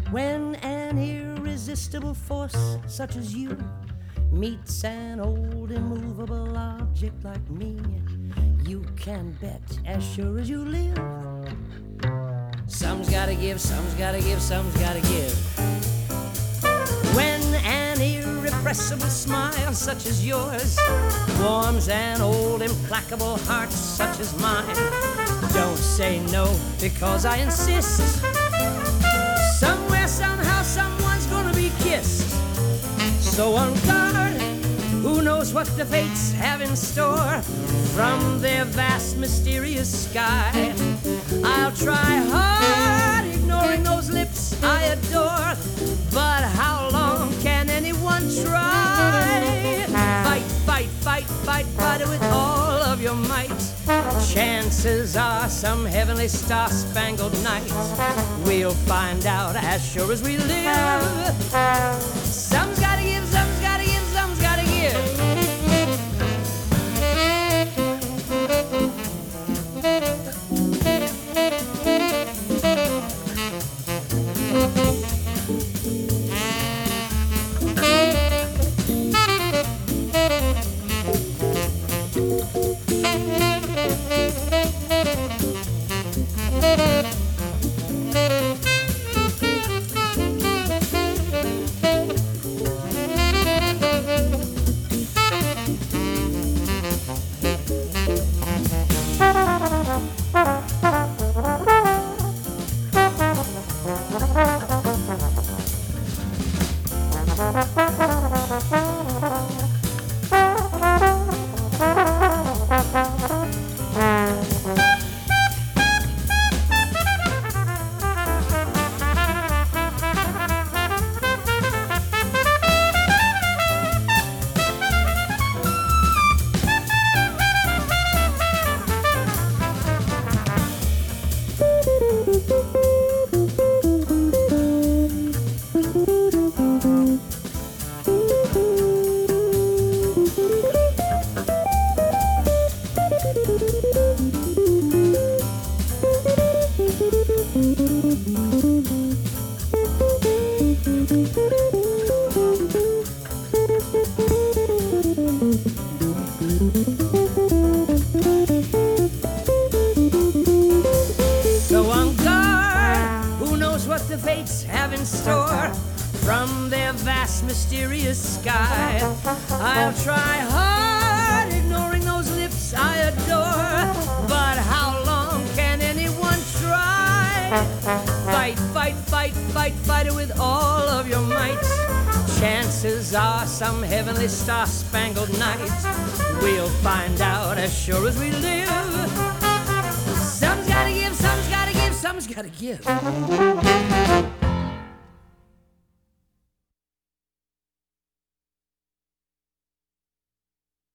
When an irresistible force such as you meets an old immovable object like me, you can bet as sure as you live, some's gotta give, some's gotta give, some's gotta give. When an irrepressible smile such as yours warms an old implacable heart such as mine, don't say no because I insist. Somewhere, somehow, someone's gonna be kissed. So on guard, who knows what the fates have in store from their vast, mysterious sky. I'll try hard, ignoring those lips I adore, but how long can anyone try? Fight, fight, fight, fight, fight it with all of your might. Chances are some heavenly star-spangled night we'll find out as sure as we live. Some's gotta give, some's gotta give, some's gotta give. So on guard, who knows what the fates have in store from their vast, mysterious sky. I'll try hard, ignoring those lips I adore, but how long can anyone try? Fight, fight, fight, fight, fight it with all of your might. Chances are some heavenly star-spangled night we'll find out as sure as we live. Some's gotta give, some's gotta give, some's gotta give.